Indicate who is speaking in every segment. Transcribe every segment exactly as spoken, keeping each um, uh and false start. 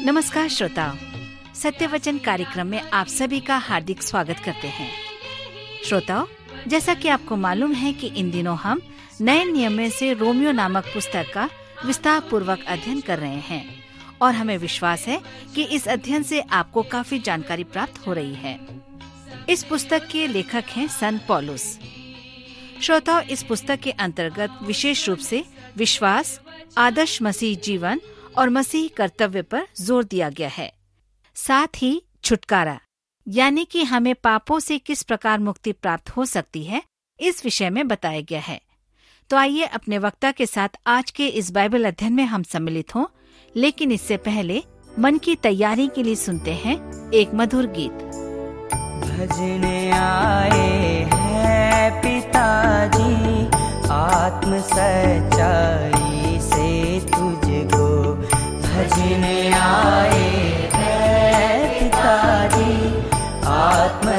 Speaker 1: नमस्कार श्रोताओं, सत्य वचन कार्यक्रम में आप सभी का हार्दिक स्वागत करते हैं। श्रोताओं, जैसा कि आपको मालूम है कि इन दिनों हम नए नियम में से रोमियो नामक पुस्तक का विस्तार पूर्वक अध्ययन कर रहे हैं और हमें विश्वास है कि इस अध्ययन से आपको काफी जानकारी प्राप्त हो रही है। इस पुस्तक के लेखक हैं संत पौलुस। श्रोताओं, इस पुस्तक के अंतर्गत विशेष रूप से विश्वास, आदर्श मसीह जीवन और मसीह कर्तव्य पर जोर दिया गया है। साथ ही छुटकारा, यानी कि हमें पापों से किस प्रकार मुक्ति प्राप्त हो सकती है, इस विषय में बताया गया है। तो आइए अपने वक्ता के साथ आज के इस बाइबल अध्ययन में हम सम्मिलित हों, लेकिन इससे पहले मन की तैयारी के लिए सुनते हैं एक मधुर गीत।
Speaker 2: भजने आए हैं पिताजी, आत्म सच्चाई से तुझको भजने आए हैं पिताजी, आत्म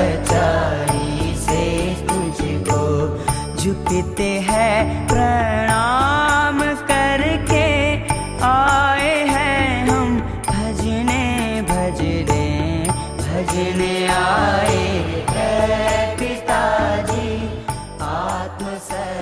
Speaker 2: सच्चाई से तुझको झुकते हैं प्रणाम करके आए हैं हम, भजने भजने भजने आए हैं पिताजी, आत्म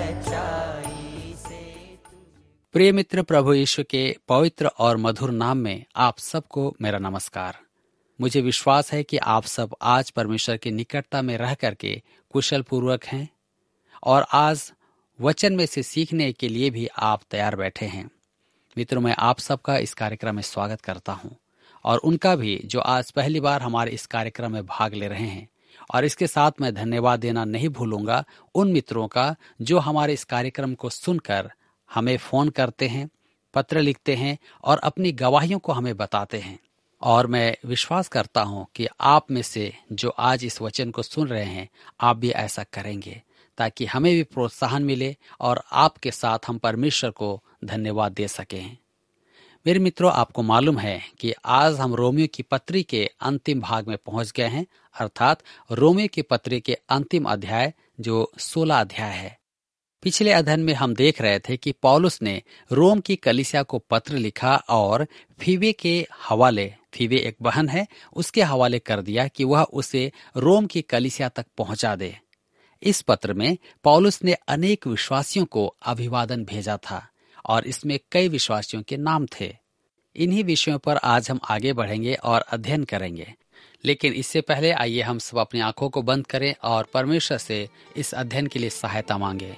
Speaker 2: सच्चाई से।
Speaker 3: प्रिय मित्र, प्रभु यीशु के पवित्र और मधुर नाम में आप सबको मेरा नमस्कार। मुझे विश्वास है कि आप सब आज परमेश्वर की निकटता में रह करके कुशल पूर्वक हैं और आज वचन में से सीखने के लिए भी आप तैयार बैठे हैं। मित्रों, मैं आप सबका इस कार्यक्रम में स्वागत करता हूं और उनका भी जो आज पहली बार हमारे इस कार्यक्रम में भाग ले रहे हैं। और इसके साथ मैं धन्यवाद देना नहीं भूलूंगा उन मित्रों का जो हमारे इस कार्यक्रम को सुनकर हमें फोन करते हैं, पत्र लिखते हैं और अपनी गवाहियों को हमें बताते हैं। और मैं विश्वास करता हूं कि आप में से जो आज इस वचन को सुन रहे हैं, आप भी ऐसा करेंगे ताकि हमें भी प्रोत्साहन मिले और आपके साथ हम परमेश्वर को धन्यवाद दे सकें। मेरे मित्रों, आपको मालूम है कि आज हम रोमियो की पत्री के अंतिम भाग में पहुंच गए हैं, अर्थात रोमियो की पत्री के अंतिम अध्याय जो सोलह अध्याय है। पिछले अध्ययन में हम देख रहे थे कि पौलुस ने रोम की कलीसिया को पत्र लिखा और फीबे के हवाले, फीबे एक बहन है, उसके हवाले कर दिया कि वह उसे रोम की कलीसिया तक पहुंचा दे। इस पत्र में पौलुस ने अनेक विश्वासियों को अभिवादन भेजा था और इसमें कई विश्वासियों के नाम थे। इन्हीं विषयों पर आज हम आगे बढ़ेंगे और अध्ययन करेंगे। लेकिन इससे पहले आइए हम सब अपनी आंखों को बंद करें और परमेश्वर से इस अध्ययन के लिए सहायता मांगे।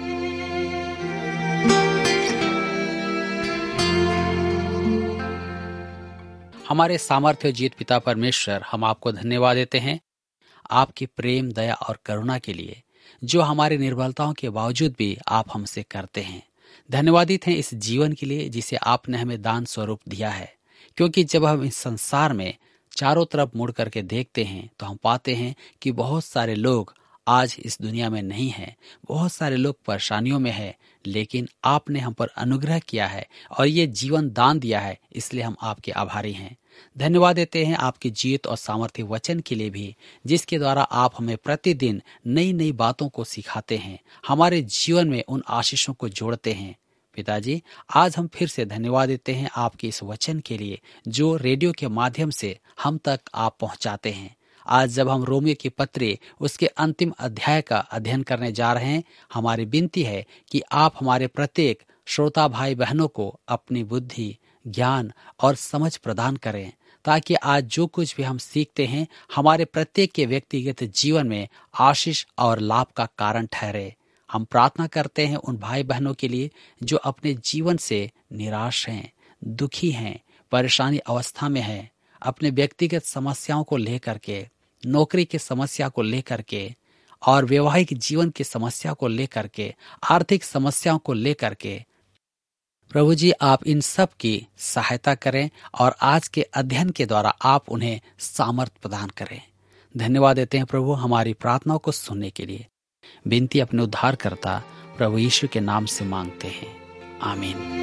Speaker 3: हमारे सामर्थ्य जीत पिता परमेश्वर, हम आपको धन्यवाद देते हैं आपकी प्रेम, दया और करुणा के लिए जो हमारी निर्बलताओं के बावजूद भी आप हमसे करते हैं। धन्यवादित हैं इस जीवन के लिए जिसे आपने हमें दान स्वरूप दिया है, क्योंकि जब हम इस संसार में चारों तरफ मुड़ करके देखते हैं तो हम पाते हैं कि बहुत सारे लोग आज इस दुनिया में नहीं हैं, बहुत सारे लोग परेशानियों में हैं, लेकिन आपने हम पर अनुग्रह किया है और ये जीवन दान दिया है, इसलिए हम आपके आभारी हैं। धन्यवाद देते हैं आपकी जीत और सामर्थ्य वचन के लिए भी, जिसके द्वारा आप हमें प्रतिदिन नई नई बातों को सिखाते हैं, हमारे जीवन में उन आशीषों को जोड़ते हैं। पिताजी, आज हम फिर से धन्यवाद देते हैं आपके इस वचन के लिए जो रेडियो के माध्यम से हम तक आप पहुंचाते हैं। आज जब हम रोमियो की पत्री उसके अंतिम अध्याय का अध्ययन करने जा रहे हैं, हमारी विनती है कि आप हमारे प्रत्येक श्रोता भाई बहनों को अपनी बुद्धि, ज्ञान और समझ प्रदान करें, ताकि आज जो कुछ भी हम सीखते हैं हमारे प्रत्येक के व्यक्तिगत जीवन में आशीष और लाभ का कारण ठहरे। हम प्रार्थना करते हैं उन भाई बहनों के लिए जो अपने जीवन से निराश हैं, दुखी हैं, परेशानी अवस्था में हैं, अपने व्यक्तिगत समस्याओं को लेकर के, नौकरी की समस्या को लेकर के और वैवाहिक जीवन की समस्या को लेकर के, आर्थिक समस्याओं को लेकर के। प्रभु जी, आप इन सब की सहायता करें और आज के अध्ययन के द्वारा आप उन्हें सामर्थ्य प्रदान करें। धन्यवाद देते हैं प्रभु हमारी प्रार्थनाओं को सुनने के लिए। विनती अपने उद्धारकर्ता प्रभु यीशु के नाम से मांगते हैं, आमीन।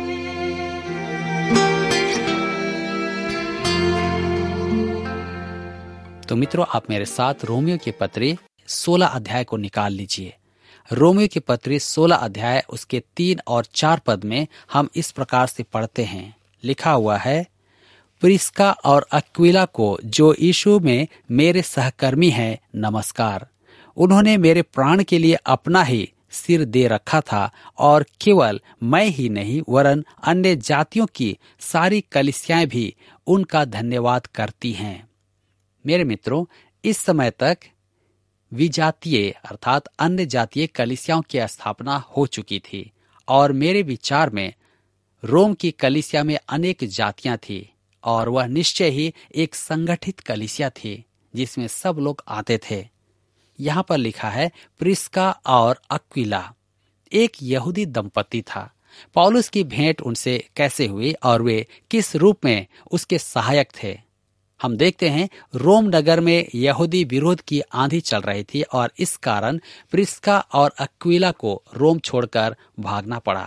Speaker 3: तो मित्रों, आप मेरे साथ रोमियो की पत्री सोलह अध्याय को निकाल लीजिए। रोमियो की पत्री सोलह अध्याय उसके तीन और चार पद में हम इस प्रकार से पढ़ते हैं। लिखा हुआ है, प्रिस्का और अक्विला को, जो यीशु में मेरे सहकर्मी हैं, नमस्कार। उन्होंने मेरे प्राण के लिए अपना ही सिर दे रखा था और केवल मैं ही नहीं वरन अन्य जातियों की सारी कलीसियाएं भी उनका धन्यवाद करती हैं। मेरे मित्रों, इस समय तक विजातीय अर्थात अन्य जातीय कलीसियाओं की स्थापना हो चुकी थी और मेरे विचार में रोम की कलीसिया में अनेक जातियां थी और वह निश्चय ही एक संगठित कलीसिया थी जिसमें सब लोग आते थे। यहाँ पर लिखा है प्रिस्का और अक्विला एक यहूदी दंपति था। पौलुस की भेंट उनसे कैसे हुई और वे किस रूप में उसके सहायक थे? हम देखते हैं रोम नगर में यहूदी विरोध की आंधी चल रही थी और इस कारण प्रिस्का और अक्विला को रोम छोड़कर भागना पड़ा।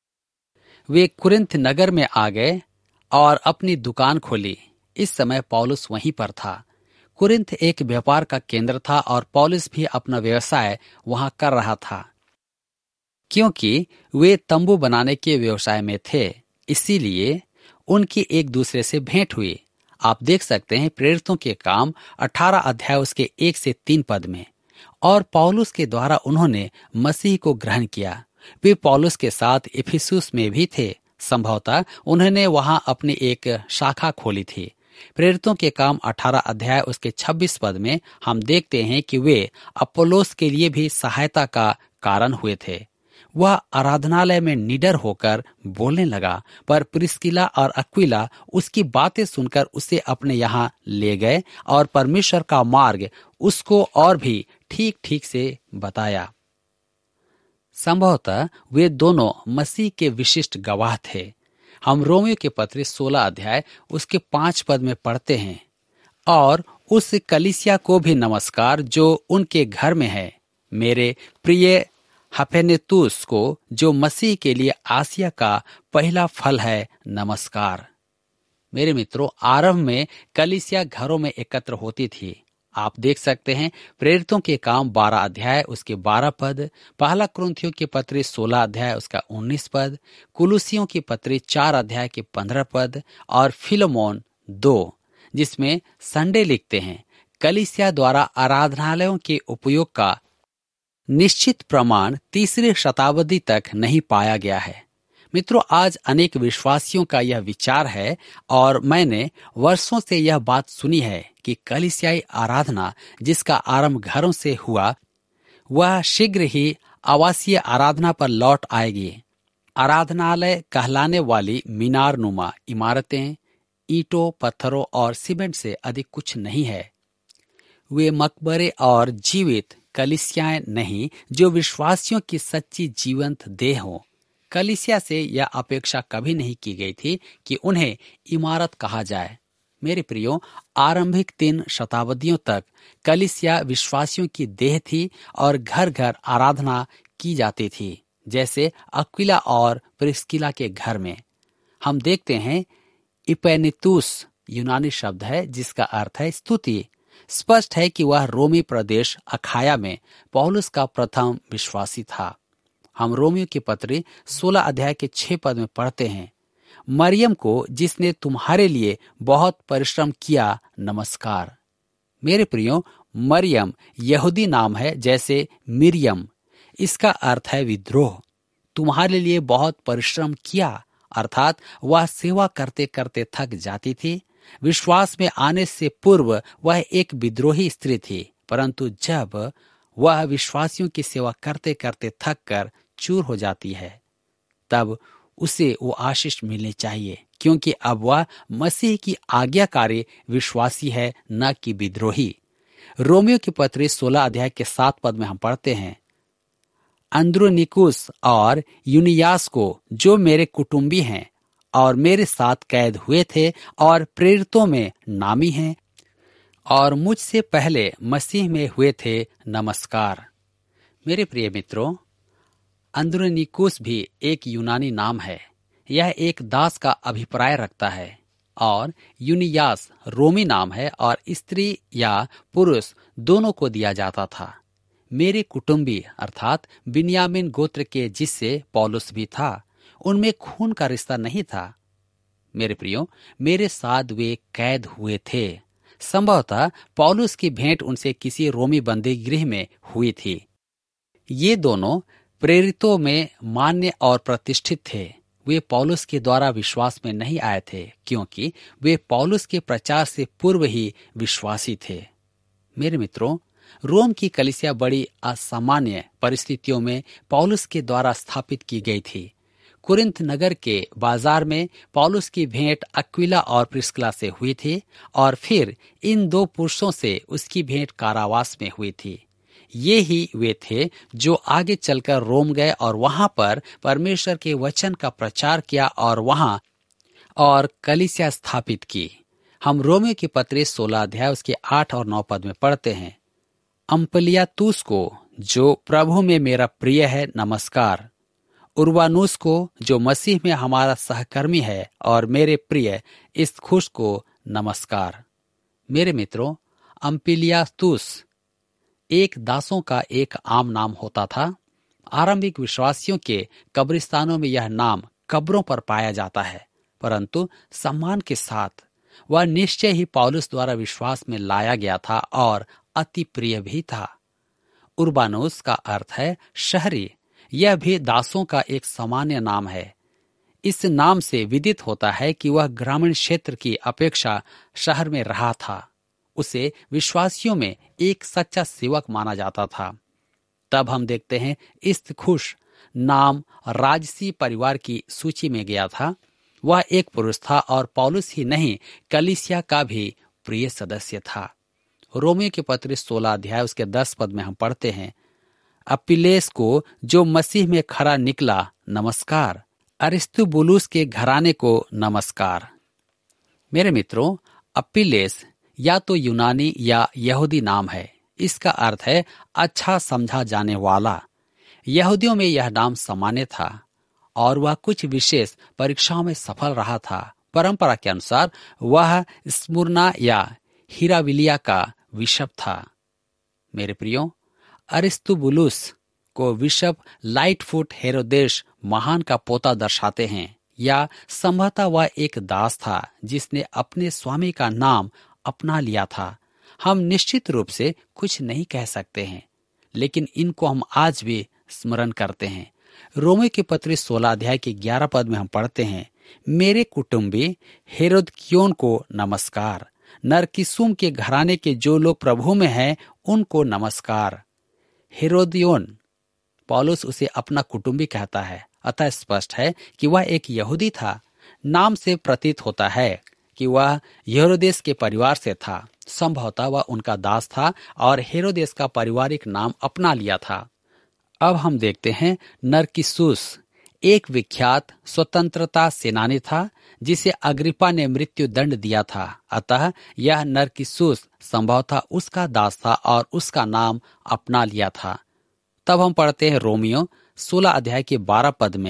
Speaker 3: वे कुरिन्थ नगर में आ गए और अपनी दुकान खोली। इस समय पौलुस वहीं पर था। कुरिन्थ एक व्यापार का केंद्र था और पौलुस भी अपना व्यवसाय वहां कर रहा था। क्योंकि वे तंबू बनाने के व्यवसाय में थे, इसीलिए उनकी एक दूसरे से भेंट हुई। आप देख सकते हैं प्रेरितों के काम अठारह अध्याय उसके एक से तीन पद में। और पौलुस के द्वारा उन्होंने मसीह को ग्रहण किया। वे पौलुस के साथ इफिसुस में भी थे। संभवतः उन्होंने वहां अपनी एक शाखा खोली थी। प्रेरितों के काम अठारह अध्याय उसके छब्बीस पद में हम देखते हैं कि वे अपोलोस के लिए भी सहायता का कारण हुए थे। वह आराधनालय में निडर होकर बोलने लगा, पर प्रिस्किला और अक्विला उसकी बातें सुनकर उसे अपने यहाँ ले गए और परमेश्वर का मार्ग उसको और भी ठीक ठीक से बताया। संभवतः वे दोनों मसीह के विशिष्ट गवाह थे। हम रोमियो के पत्र सोलह अध्याय उसके पांच पद में पढ़ते हैं, और उस कलीसिया को भी नमस्कार जो उनके घर में है। मेरे प्रिय हपेनेतुस को, जो मसीह के लिए आसिया का पहला फल है, नमस्कार। मेरे मित्रों, आरंभ में कलीसिया घरों में एकत्र होती थी। आप देख सकते हैं प्रेरितों के काम बारह अध्याय उसके बारह पद, पहला कुरिन्थियों के पत्री सोलह अध्याय उसका उन्नीस पद, कुलुसियों की पत्री चार अध्याय के पंद्रह पद और फिलोमोन दो, जिसमें संडे लिखते हैं। कलीसिया द्वारा आराधनालयों के उपयोग का निश्चित प्रमाण तीसरी शताब्दी तक नहीं पाया गया है। मित्रों, आज अनेक विश्वासियों का यह विचार है और मैंने वर्षों से यह बात सुनी है कि कलीसियाई आराधना जिसका आरंभ घरों से हुआ, वह शीघ्र ही आवासीय आराधना पर लौट आएगी। आराधनालय कहलाने वाली मीनार नुमा इमारतें ईंटों, पत्थरों और सीमेंट से अधिक कुछ नहीं है। वे मकबरे और जीवित कलीसियाएं नहीं, जो विश्वासियों की सच्ची जीवंत देह हो। कलीसिया से यह अपेक्षा कभी नहीं की गई थी कि उन्हें इमारत कहा जाए। मेरे प्रियो, आरंभिक तीन शताब्दियों तक कलीसिया विश्वासियों की देह थी और घर घर आराधना की जाती थी, जैसे अक्विला और प्रिस्किला के घर में। हम देखते हैं इपेनितुस यूनानी शब्द है जिसका अर्थ है स्तुति। स्पष्ट है कि वह रोमी प्रदेश अखाया में पौलुस का प्रथम विश्वासी था। हम रोमियो की पत्री सोलह अध्याय के छह पद में पढ़ते हैं, मरियम को जिसने तुम्हारे लिए बहुत परिश्रम किया, नमस्कार। मेरे प्रियो, मरियम यहूदी नाम है जैसे मिरियम। इसका अर्थ है विद्रोह। तुम्हारे लिए बहुत परिश्रम किया अर्थात वह सेवा करते करते थक जाती थी। विश्वास में आने से पूर्व वह एक विद्रोही स्त्री थी, परंतु जब वह विश्वासियों की सेवा करते करते थक कर चूर हो जाती है, तब उसे वो आशीष मिलनी चाहिए, क्योंकि अब वह मसीह की आज्ञाकारी विश्वासी है, न कि विद्रोही। रोमियो की पत्री सोलह अध्याय के सात पद में हम पढ़ते हैं, अंद्रोनिकुस और यूनियास को, जो मेरे कुटुंबी हैं और मेरे साथ कैद हुए थे और प्रेरितों में नामी हैं और मुझसे पहले मसीह में हुए थे, नमस्कार। मेरे प्रिय मित्रों, अंद्रोनिकुस भी एक यूनानी नाम है। यह एक दास का अभिप्राय रखता है और यूनियास रोमी नाम है और स्त्री या पुरुष दोनों को दिया जाता था। मेरे कुटुंबी अर्थात बिन्यामीन गोत्र के जिससे पौलुस भी था, उनमें खून का रिश्ता नहीं था। मेरे प्रियो, मेरे साथ वे कैद हुए थे। संभवतः पौलुस की भेंट उनसे किसी रोमी बंदी गृह में हुई थी। ये दोनों प्रेरितों में मान्य और प्रतिष्ठित थे। वे पौलुस के द्वारा विश्वास में नहीं आए थे, क्योंकि वे पौलुस के प्रचार से पूर्व ही विश्वासी थे। मेरे मित्रों, रोम की कलीसिया बड़ी असामान्य परिस्थितियों में पौलुस के द्वारा स्थापित की गई थी। कुरिन्थ नगर के बाजार में पौलुस की भेंट अक्विला और प्रिस्किला से हुई थी, और फिर इन दो पुरुषों से उसकी भेंट कारावास में हुई थी। ये ही वे थे जो आगे चलकर रोम गए और वहां पर परमेश्वर के वचन का प्रचार किया और वहां और कलीसिया स्थापित की। हम रोमियो की पत्री सोलह अध्याय उसके आठ और नौ पद में पढ़ते हैं, अम्पलियातुस को जो प्रभु में मेरा प्रिय है नमस्कार, उर्वानुस को जो मसीह में हमारा सहकर्मी है, और मेरे प्रिय इस खुश को नमस्कार। मेरे मित्रों, अम्पलियातुस एक दासों का एक आम नाम होता था। आरंभिक विश्वासियों के कब्रिस्तानों में यह नाम कब्रों पर पाया जाता है, परंतु सम्मान के साथ वह निश्चय ही पौलुस द्वारा विश्वास में लाया गया था और अति प्रिय भी था। उर्बानुस का अर्थ है शहरी। यह भी दासों का एक सामान्य नाम है। इस नाम से विदित होता है कि वह ग्रामीण क्षेत्र की अपेक्षा शहर में रहा था। उसे विश्वासियों में एक सच्चा सेवक माना जाता था। तब हम देखते हैं इस खुश नाम राजसी परिवार की सूची में गया था। वह एक पुरुष था और पौलुस ही नहीं, कलीसिया का भी प्रिय सदस्य था। रोमियो के पत्र सोलह अध्याय उसके दस पद में हम पढ़ते हैं, अपिलेस को जो मसीह में खरा निकला नमस्कार, अरिस्तुबुलुस के घराने को नमस्कार। मेरे मित्रों, अपिलेस या तो यूनानी या यहूदी नाम है। इसका अर्थ है अच्छा समझा जाने वाला। यहूदियों में यह नाम सामान्य था और वह कुछ विशेष परीक्षाओं में सफल रहा था। परंपरा के अनुसार वह स्मुरना या हीराविलिया का बिशप था। मेरे प्रियो, अरिस्तुबुलुस को बिशप लाइटफुट हेरोदेस महान का पोता दर्शाते हैं, या संभवतः वह एक दास था जिसने अपने स्वामी का नाम अपना लिया था। हम निश्चित रूप से कुछ नहीं कह सकते हैं, लेकिन इनको हम आज भी स्मरण करते हैं। रोमियो के पत्र सोलह अध्याय के ग्यारह पद में हम पढ़ते हैं, मेरे कुटुंबी हेरोदकियोन को नमस्कार, नरकिसुम के घराने के जो लोग प्रभु में हैं उनको नमस्कार। हेरोदियोन, पौलुस उसे अपना कुटुंबी कहता है, अतः स्पष्ट है कि वह एक यहूदी था। नाम से प्रतीत होता है कि वह हेरोदेस के परिवार से था। संभवतः वह उनका दास था और हेरोदेस का पारिवारिक नाम अपना लिया था। अब हम देखते हैं, नरकिसुस एक विख्यात स्वतंत्रता सेनानी था जिसे अग्रिपा ने मृत्यु दंड दिया था। अतः यह नरकिसुस संभवतः उसका दास था और उसका नाम अपना लिया था। तब हम पढ़ते हैं रोमियो सोलह अध्याय के बारह पद में,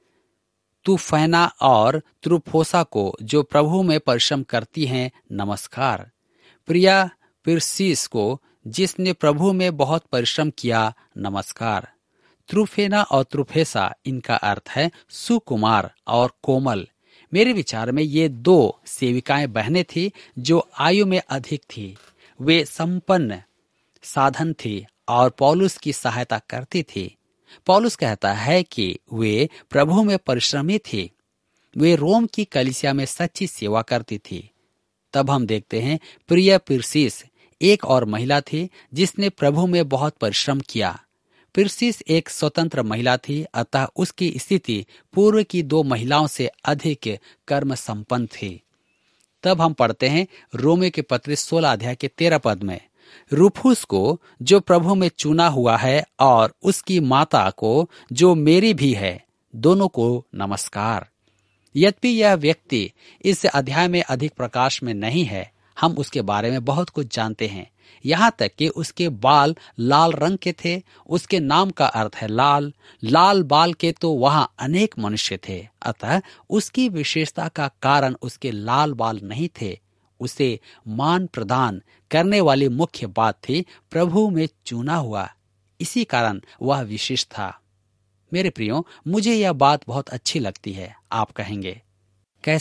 Speaker 3: तुफैना और त्रुफोसा को जो प्रभु में परिश्रम करती हैं नमस्कार। प्रिया पिरसिस को जिसने प्रभु में बहुत परिश्रम किया नमस्कार। त्रुफेना और त्रुफेसा, इनका अर्थ है सुकुमार और कोमल। मेरे विचार में ये दो सेविकाएं बहनें थी जो आयु में अधिक थी। वे संपन्न साधन थी और पौलुस की सहायता करती थी। पौलुस कहता है कि वे प्रभु में परिश्रमी थी। वे रोम की कलीसिया में सच्ची सेवा करती थी। तब हम देखते हैं, प्रिय पिरसिस एक और महिला थी जिसने प्रभु में बहुत परिश्रम किया। पिरसिस एक स्वतंत्र महिला थी, अतः उसकी स्थिति पूर्व की दो महिलाओं से अधिक कर्म संपन्न थी। तब हम पढ़ते हैं रोमियो के पत्र सोलह अध्याय के तेरह पद में, रूफुस को जो प्रभु में चुना हुआ है और उसकी माता को जो मेरी भी है, दोनों को नमस्कार। यद्यपि यह व्यक्ति इस अध्याय में अधिक प्रकाश में नहीं है, हम उसके बारे में बहुत कुछ जानते हैं। यहाँ तक कि उसके बाल लाल रंग के थे। उसके नाम का अर्थ है लाल। लाल बाल के तो वहाँ अनेक मनुष्य थे, अतः उसकी विशेषता का कारण उसके लाल बाल नहीं थे। उसे मान प्रदान करने वाली मुख्य बात थी प्रभु में चुना हुआ। इसी कारण वह विशेष था। मेरे प्रियो, मुझे यह बात बहुत अच्छी लगती है। आप कहेंगे कैसे?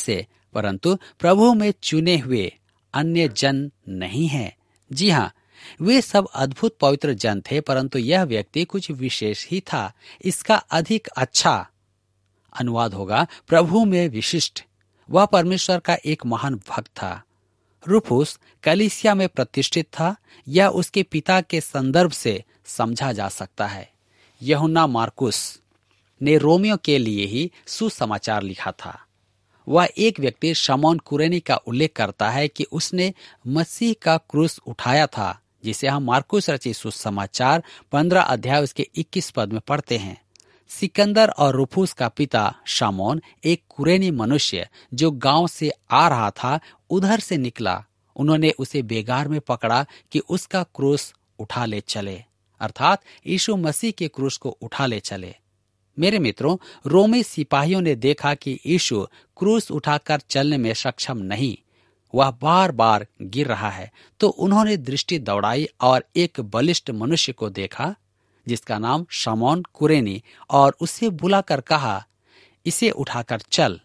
Speaker 3: परंतु प्रभु में चुने हुए अन्य जन नहीं हैं। जी हाँ, वे सब अद्भुत पवित्र जन थे, परंतु यह व्यक्ति कुछ विशेष ही था। इसका अधिक अच्छा अनुवाद होगा प्रभु में विशिष्ट। वह परमेश्वर का एक महान भक्त था। रूफुस कलीसिया में प्रतिष्ठित था। यह उसके पिता के संदर्भ से समझा जा सकता है। यूहन्ना मार्कुस ने रोमियो के लिए ही सुसमाचार लिखा था। वह एक व्यक्ति शमौन कुरेनी का उल्लेख करता है कि उसने मसीह का क्रूस उठाया था, जिसे हम मार्कुस रचित सुसमाचार पंद्रह अध्याय उसके इक्कीस पद में पढ़ते हैं। सिकंदर और रूफुस का पिता शमौन एक कुरेनी मनुष्य जो गांव से आ रहा था, उधर से निकला। उन्होंने उसे बेगार में पकड़ा कि उसका क्रूस उठा ले चले, अर्थात यीशु मसीह के क्रूस को उठा ले चले। मेरे मित्रों, रोमी सिपाहियों ने देखा कि यीशु क्रूस उठाकर चलने में सक्षम नहीं, वह बार बार गिर रहा है। तो उन्होंने दृष्टि दौड़ाई और एक बलिष्ठ मनुष्य को देखा जिसका नाम शमौन कुरेनी, और उसे बुलाकर कहा, इसे उठाकर चल।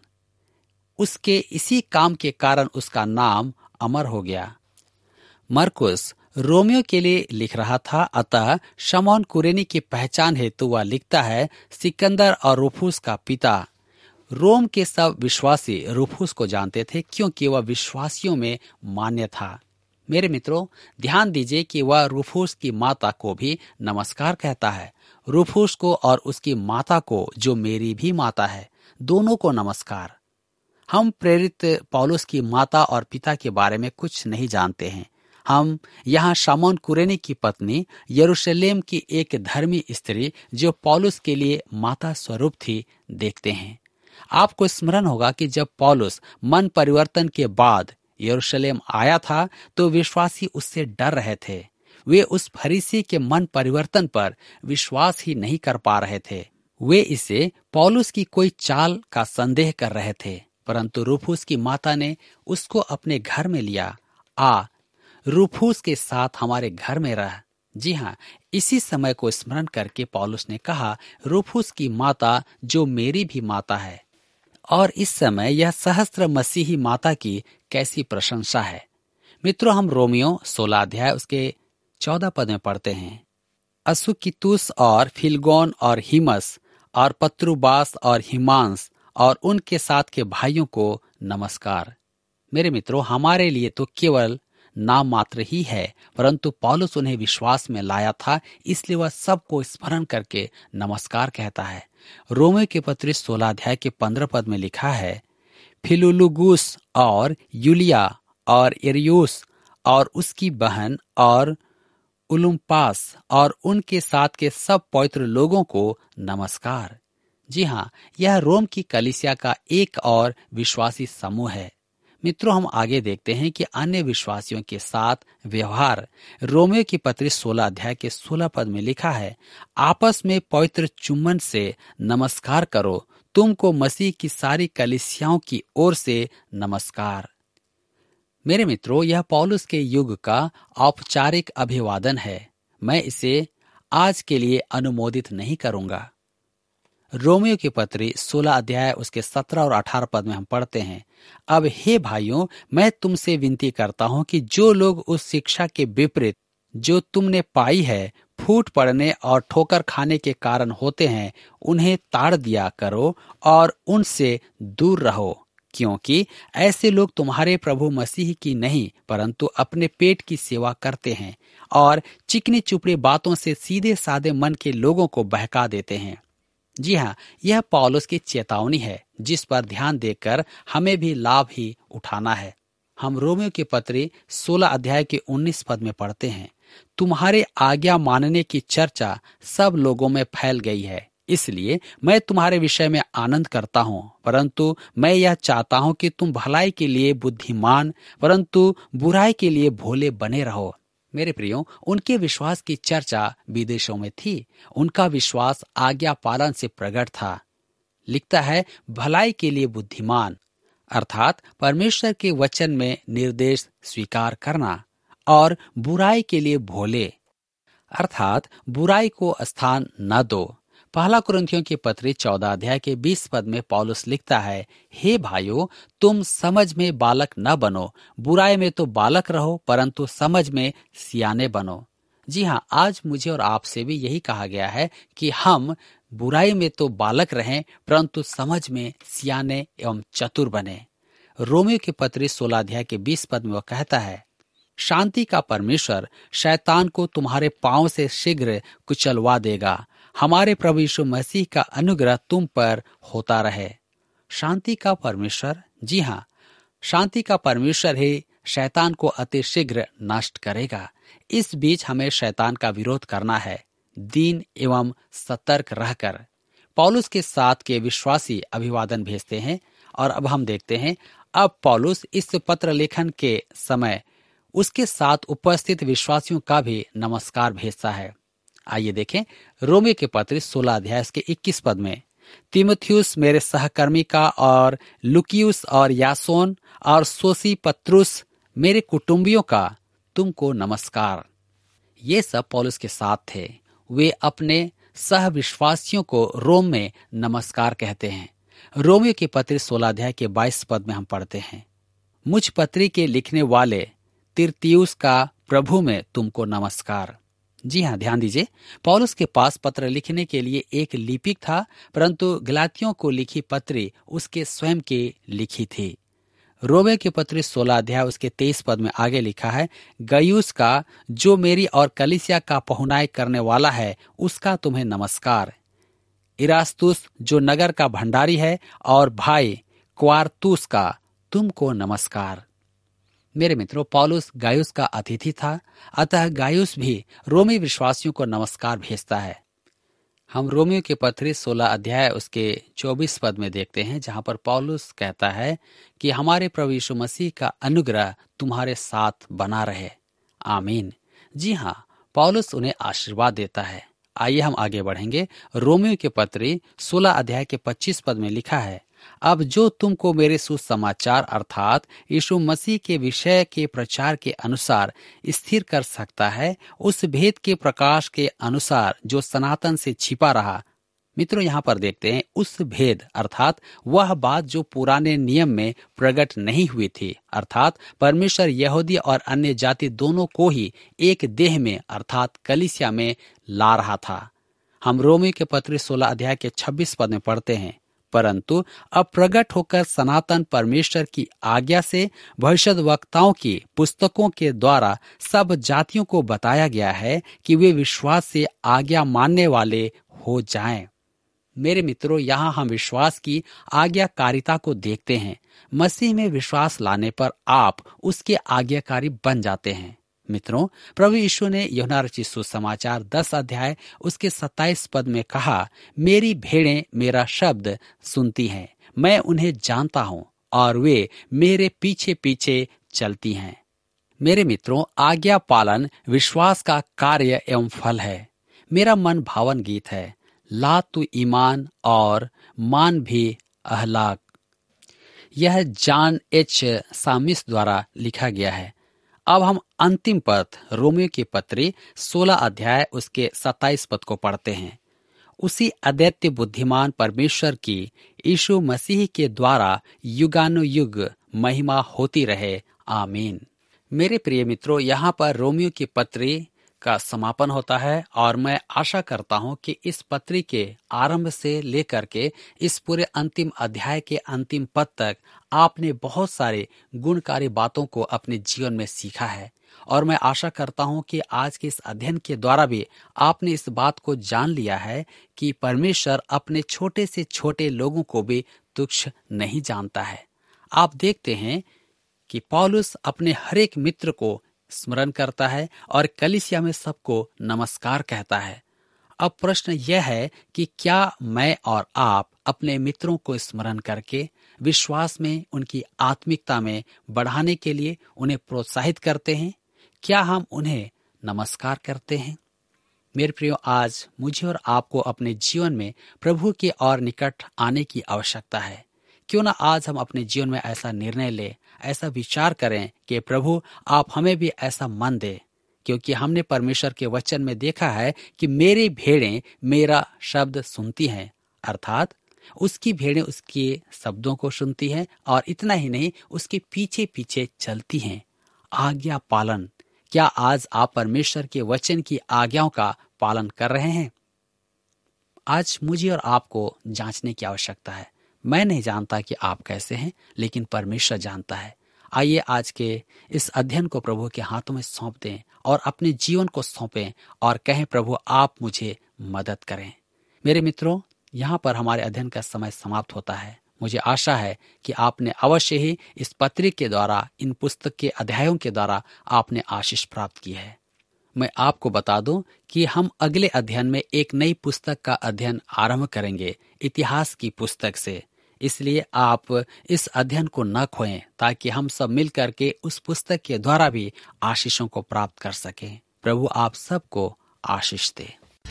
Speaker 3: उसके इसी काम के कारण उसका नाम अमर हो गया। मरकुस रोमियो के लिए लिख रहा था, अतः शमौन कुरेनी की पहचान हेतु वह लिखता है, सिकंदर और रूफुस का पिता। रोम के सब विश्वासी रूफुस को जानते थे क्योंकि वह विश्वासियों में मान्य था। मेरे मित्रों, ध्यान दीजिए कि वह रूफुस की माता को भी नमस्कार कहता है। रूफुस को और उसकी माता को, जो मेरी भी माता है, दोनों को नमस्कार। हम प्रेरित पौलुस की माता और पिता के बारे में कुछ नहीं जानते हैं। हम यहाँ शमौन कुरेनी की पत्नी, यरूशलेम की एक धर्मी स्त्री जो पौलुस के लिए माता स्वरूप थी, देखते हैं। आपको स्मरण होगा कि जब पौलुस मन परिवर्तन के बाद यरूशलेम आया था तो विश्वासी उससे डर रहे थे। वे उस फरीसी के मन परिवर्तन पर विश्वास ही नहीं कर पा रहे थे। वे इसे पौलुस की कोई चाल का संदेह कर रहे थे, परंतु रूफुस की माता ने उसको अपने घर में लिया। आ रूफुस के साथ हमारे घर में रह। जी हाँ, इसी समय को स्मरण करके पौलुस ने कहा, रूफुस की माता जो मेरी भी माता है। और इस समय यह सहस्त्र मसीही माता की कैसी प्रशंसा है। मित्रों, हम रोमियो सोलह अध्याय उसके चौदह पद में पढ़ते हैं, असुकितुस और फिलगोन और हिमस और पत्रुबास और हिमांस और उनके साथ के भाइयों को नमस्कार। मेरे मित्रों, हमारे लिए तो केवल नाम मात्र ही है, परंतु पौलुस उन्हें विश्वास में लाया था, इसलिए वह सबको स्मरण करके नमस्कार कहता है। रोमियो के पत्र सोलह अध्याय के पंद्रह पद में लिखा है, फिलुलुगुस और यूलिया और एरियुस और उसकी बहन और उलुम्पास और उनके साथ के सब पवित्र लोगों को नमस्कार। जी हाँ, यह रोम की कलीसिया का एक और विश्वासी समूह है। मित्रों, हम आगे देखते हैं कि अन्य विश्वासियों के साथ व्यवहार। रोमियो की पत्री सोलह अध्याय के सोलह पद में लिखा है, आपस में पवित्र चुम्बन से नमस्कार करो, तुमको मसीह की सारी कलीसियाओं की ओर से नमस्कार। मेरे मित्रों, यह पौलुस के युग का औपचारिक अभिवादन है। मैं इसे आज के लिए अनुमोदित नहीं करूंगा। रोमियो की पत्री सोलह अध्याय उसके सत्रह और अठारह पद में हम पढ़ते हैं, अब हे भाइयों, मैं तुमसे विनती करता हूं कि जो लोग उस शिक्षा के विपरीत जो तुमने पाई है फूट पड़ने और ठोकर खाने के कारण होते हैं, उन्हें ताड़ दिया करो और उनसे दूर रहो, क्योंकि ऐसे लोग तुम्हारे प्रभु मसीह की नहीं परंतु अपने पेट की सेवा करते हैं और चिकनी चुपड़ी बातों से सीधे साधे मन के लोगों को बहका देते हैं। जी हाँ, यह पौलुस की चेतावनी है जिस पर ध्यान देकर हमें भी लाभ ही उठाना है। हम रोमियो के पत्री सोलह अध्याय के उन्नीस पद में पढ़ते हैं, तुम्हारे आज्ञा मानने की चर्चा सब लोगों में फैल गई है, इसलिए मैं तुम्हारे विषय में आनंद करता हूँ, परंतु मैं यह चाहता हूँ कि तुम भलाई के लिए बुद्धिमान परंतु बुराई के लिए भोले बने रहो। मेरे प्रियो, उनके विश्वास की चर्चा विदेशों में थी। उनका विश्वास आज्ञा पालन से प्रकट था। लिखता है, भलाई के लिए बुद्धिमान, अर्थात परमेश्वर के वचन में निर्देश स्वीकार करना, और बुराई के लिए भोले, अर्थात बुराई को स्थान न दो। पहला कुरिन्थियों की पत्री चौदह अध्याय के बीस पद में पौलुस लिखता है, हे भाइयों, तुम समझ में बालक न बनो, बुराई में तो बालक रहो, परंतु समझ में सियाने बनो। जी हाँ, आज मुझे और आपसे भी यही कहा गया है कि हम बुराई में तो बालक रहें, परंतु समझ में सियाने एवं चतुर बने। रोमियो की पत्री सोलह अध्याय के बीस पद में वह कहता है, शांति का परमेश्वर शैतान को तुम्हारे पांव से शीघ्र कुचलवा देगा। हमारे प्रभु यीशु मसीह का अनुग्रह तुम पर होता रहे। शांति का परमेश्वर, जी हाँ, शांति का परमेश्वर ही शैतान को अति शीघ्र नष्ट करेगा। इस बीच हमें शैतान का विरोध करना है, दीन एवं सतर्क रहकर। पौलुस के साथ के विश्वासी अभिवादन भेजते हैं और अब हम देखते हैं, अब पौलुस इस पत्र लेखन के समय उसके साथ उपस्थित विश्वासियों का भी नमस्कार भेजता है। आइए देखें रोमियो के पत्र सोलह अध्याय के इक्कीस पद में, तीमुथियुस मेरे सहकर्मी का और लुकियुस और यासोन और सोसी पत्रुस मेरे कुटुंबियों का तुमको नमस्कार। ये सब पौलुस के साथ थे। वे अपने सह विश्वासियों को रोम में नमस्कार कहते हैं। रोमियो के पत्र सोलह अध्याय के बाईस पद में हम पढ़ते हैं, मुझ पत्री के लिखने वाले तिरतियुस का प्रभु में तुमको नमस्कार। जी हाँ, ध्यान दीजिए, पौलुस के पास पत्र लिखने के लिए एक लिपिक था, परंतु गलातियों को लिखी पत्री उसके स्वयं की लिखी थी। रोमियो के पत्र सोलह अध्याय उसके तेईस पद में आगे लिखा है, गयुस का जो मेरी और कलीसिया का पहुनाई करने वाला है उसका तुम्हें नमस्कार। इरास्तुस जो नगर का भंडारी है और भाई क्वारतुस का तुमको नमस्कार। मेरे मित्रों, पौलुस गायुस का अतिथि था, अतः गायुस भी रोमी विश्वासियों को नमस्कार भेजता है। हम रोमियो के पत्र सोलह अध्याय उसके चौबीस पद में देखते हैं, जहां पर पौलुस कहता है कि हमारे प्रभु यीशु मसीह का अनुग्रह तुम्हारे साथ बना रहे, आमीन। जी हाँ, पौलुस उन्हें आशीर्वाद देता है। आइए हम आगे बढ़ेंगे। रोमियो के पत्र सोलह अध्याय के पच्चीस पद में लिखा है, अब जो तुमको मेरे सुसमाचार अर्थात यीशु मसीह के विषय के प्रचार के अनुसार स्थिर कर सकता है, उस भेद के प्रकाश के अनुसार जो सनातन से छिपा रहा। मित्रों, यहाँ पर देखते हैं उस भेद अर्थात वह बात जो पुराने नियम में प्रकट नहीं हुई थी, अर्थात परमेश्वर यहूदी और अन्य जाति दोनों को ही एक देह में अर्थात कलीसिया में ला रहा था। हम रोमियो के पत्र सोलह अध्याय के छब्बीस पद में पढ़ते हैं, परंतु अब प्रकट होकर सनातन परमेश्वर की आज्ञा से भविष्यद्वक्ताओं की पुस्तकों के द्वारा सब जातियों को बताया गया है कि वे विश्वास से आज्ञा मानने वाले हो जाएं। मेरे मित्रों, यहाँ हम विश्वास की आज्ञाकारिता को देखते हैं। मसीह में विश्वास लाने पर आप उसके आज्ञाकारी बन जाते हैं। मित्रों, प्रभु यीशु ने यूहन्ना रचित सुसमाचार दस अध्याय उसके सत्ताईस पद में कहा, मेरी भेड़ें मेरा शब्द सुनती हैं, मैं उन्हें जानता हूँ और वे मेरे पीछे पीछे चलती हैं। मेरे मित्रों, आज्ञा पालन विश्वास का कार्य एवं फल है। मेरा मन भावन गीत है, ला तू ईमान और मान भी अहलाक। यह जॉन एच सामिस द्वारा लिखा गया है। अब हम अंतिम पद रोमियो की पत्री सोलह अध्याय उसके सत्ताईस पद को पढ़ते हैं, उसी अद्वितीय बुद्धिमान परमेश्वर की यीशु मसीह के द्वारा युगानुयुग महिमा होती रहे, आमीन। मेरे प्रिय मित्रों, यहाँ पर रोमियो की पत्री का समापन होता है और मैं आशा करता हूं कि इस पत्री के आरंभ से लेकर के इस पूरे अंतिम अध्याय के अंतिम पद तक आपने बहुत सारे गुणकारी बातों को अपने जीवन में सीखा है और मैं आशा करता हूं कि आज के इस अध्ययन के द्वारा भी आपने इस बात को जान लिया है कि परमेश्वर अपने छोटे से छोटे लोगों को भी तुच्छ नहीं जानता है। आप देखते हैं कि पौलुस अपने हर एक मित्र को स्मरण करता है और कलीसिया में सबको नमस्कार कहता है। अब प्रश्न यह है कि क्या मैं और आप अपने मित्रों को स्मरण करके विश्वास में उनकी आत्मिकता में बढ़ाने के लिए उन्हें प्रोत्साहित करते हैं? क्या हम उन्हें नमस्कार करते हैं? मेरे प्रियो, आज मुझे और आपको अपने जीवन में प्रभु के और निकट आने की आवश्यकता है। क्यों ना आज हम अपने जीवन में ऐसा निर्णय लें, ऐसा विचार करें कि प्रभु आप हमें भी ऐसा मन दे क्योंकि हमने परमेश्वर के वचन में देखा है कि मेरी भेड़ें मेरा शब्द सुनती हैं, अर्थात उसकी भेड़ें उसके शब्दों को सुनती हैं और इतना ही नहीं, उसके पीछे पीछे चलती हैं। आज्ञा पालन। क्या आज आप परमेश्वर के वचन की आज्ञाओं का पालन कर रहे हैं? आज मुझे और आपको जांचने की आवश्यकता है। मैं नहीं जानता कि आप कैसे हैं, लेकिन परमेश्वर जानता है। आइए आज के इस अध्ययन को प्रभु के हाथों में सौंप दें और अपने जीवन को सौंपें और कहें, प्रभु आप मुझे मदद करें। मेरे मित्रों, यहाँ पर हमारे अध्ययन का समय समाप्त होता है। मुझे आशा है कि आपने अवश्य ही इस पत्रिका के द्वारा, इन पुस्तक के अध्यायों के द्वारा आपने आशीष प्राप्त की है। मैं आपको बता दूं कि हम अगले अध्ययन में एक नई पुस्तक का अध्ययन आरंभ करेंगे, इतिहास की पुस्तक से। इसलिए आप इस अध्ययन को न खोएं, ताकि हम सब मिल करके उस पुस्तक के द्वारा भी आशीषों को प्राप्त कर सकें। प्रभु आप सबको आशीष दे।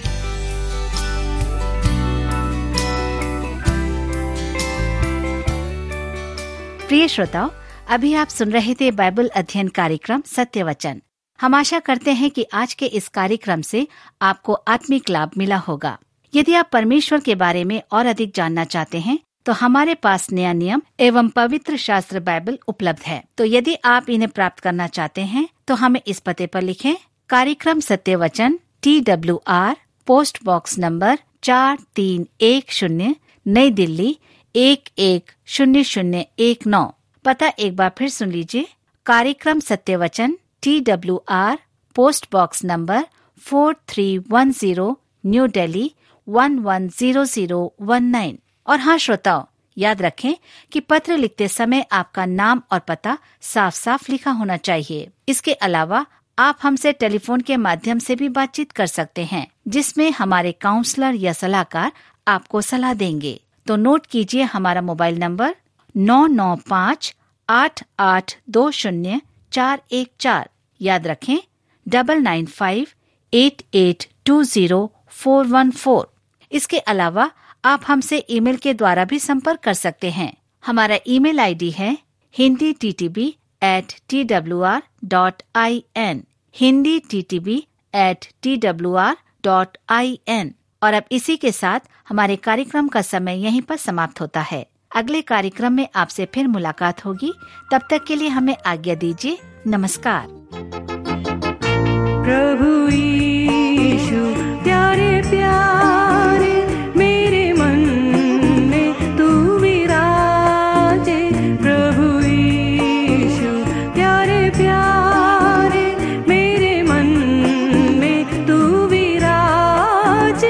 Speaker 1: प्रिय श्रोताओ, अभी आप सुन रहे थे बाइबल अध्ययन कार्यक्रम सत्य वचन। हम आशा करते हैं कि आज के इस कार्यक्रम से आपको आत्मिक लाभ मिला होगा। यदि आप परमेश्वर के बारे में और अधिक जानना चाहते हैं, तो हमारे पास नया नियम एवं पवित्र शास्त्र बाइबल उपलब्ध है। तो यदि आप इन्हें प्राप्त करना चाहते हैं, तो हमें इस पते पर लिखें। कार्यक्रम सत्य वचन, T W R, post box number चार तीन एक शून्य, नई दिल्ली एक एक शून्य शून्य एक नौ। पता एक बार फिर सुन लीजिए। कार्यक्रम सत्य वचन, T W R, post box number four three one zero, new Delhi one one zero zero one nine. और हाँ श्रोताओ, याद रखें कि पत्र लिखते समय आपका नाम और पता साफ साफ लिखा होना चाहिए। इसके अलावा आप हमसे टेलीफोन के माध्यम से भी बातचीत कर सकते हैं, जिसमें हमारे काउंसलर या सलाहकार आपको सलाह देंगे। तो नोट कीजिए हमारा मोबाइल नंबर नौ नौ पाँच आठ आठ दो शून्य चार एक चार। याद रखें double nine five eight eight two zero four one four. इसके अलावा आप हमसे ईमेल के द्वारा भी संपर्क कर सकते हैं। हमारा ईमेल आईडी है Hindi T T B at T W R dot I N, Hindi T T B at T W R dot I N. और अब इसी के साथ हमारे कार्यक्रम का समय यहीं पर समाप्त होता है। अगले कार्यक्रम में आपसे फिर मुलाकात होगी। तब तक के लिए हमें आज्ञा दीजिए। नमस्कार।
Speaker 4: प्रभु यीशु प्यारे प्यारे मेरे मन में तू विराजे। प्रभु यीशु प्यारे प्यारे मेरे मन में तू विराजे।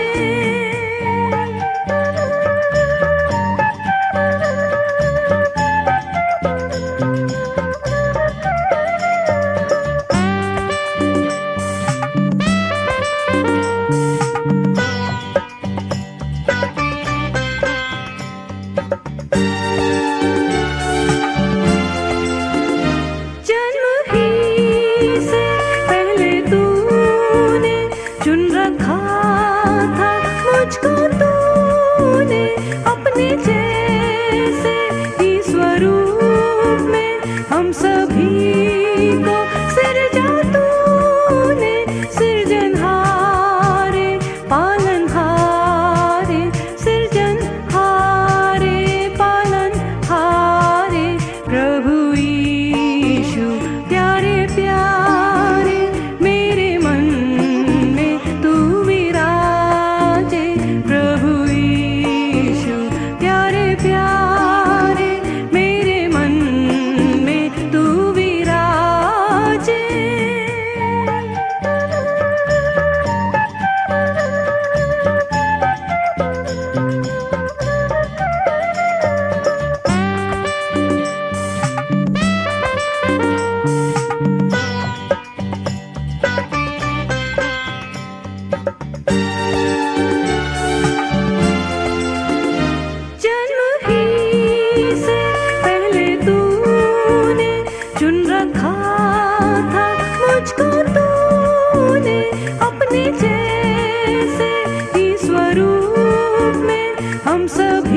Speaker 4: हम सब